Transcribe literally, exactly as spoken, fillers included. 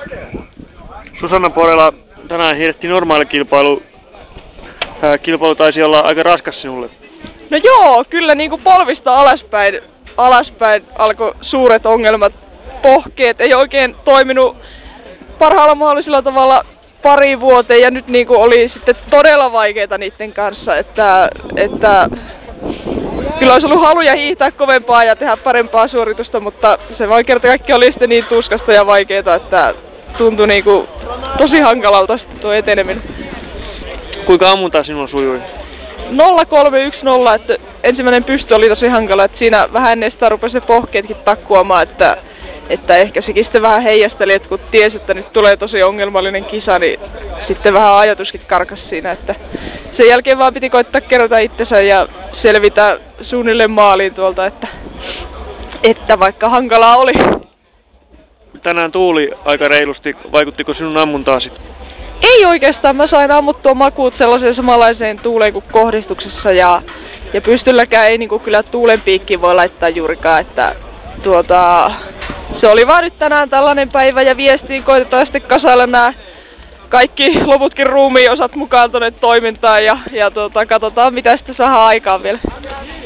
Susanna puolella tänään hiihdettiin normaali kilpailu. Ää, kilpailu taisi olla aika raskas sinulle. No joo, kyllä niinku polvista alaspäin, alaspäin alkoi suuret ongelmat. Pohkeet ei oikein toiminut parhaalla mahdollisella tavalla pari vuoteen ja nyt niinku oli sitten todella vaikeita niiden kanssa, että, että kyllä olisi ollut haluja hiihtää kovempaa ja tehdä parempaa suoritusta, mutta se vaan kerta kaikki oli sitten niin tuskasta ja vaikeeta, että tuntui niinku tosi hankalalta sitten tuo eteneminen. Kuinka ammunta sinulla sujui? nolla kolme yksi nolla, että ensimmäinen pysty oli tosi hankala, että siinä vähän ennen sitä rupesi ne pohkeetkin takkuamaan, että, että ehkä sekin sitten vähän heijasteli, että kun tiesi, että nyt tulee tosi ongelmallinen kisa, niin sitten vähän ajatuskin karkas siinä, että sen jälkeen vaan piti koittaa kerätä itsensä ja selvitä suunnilleen maaliin tuolta, että, että vaikka hankalaa oli. Tänään tuuli aika reilusti. Vaikuttiko sinun ammuntaasi? Ei oikeastaan, mä sain ammuttua makuut sellaiseen samanlaiseen tuuleen kuin kohdistuksessa ja, ja pystylläkään ei niinku kyllä tuulen piikkiin voi laittaa juurikaan, että tuota, se oli vaan nyt tänään tällainen päivä ja viestiin koitetaan sitten kasailla nämä kaikki loputkin ruumiin osat mukaan tuonne toimintaan ja, ja tuota, katsotaan mitä sitten saadaan aikaan vielä.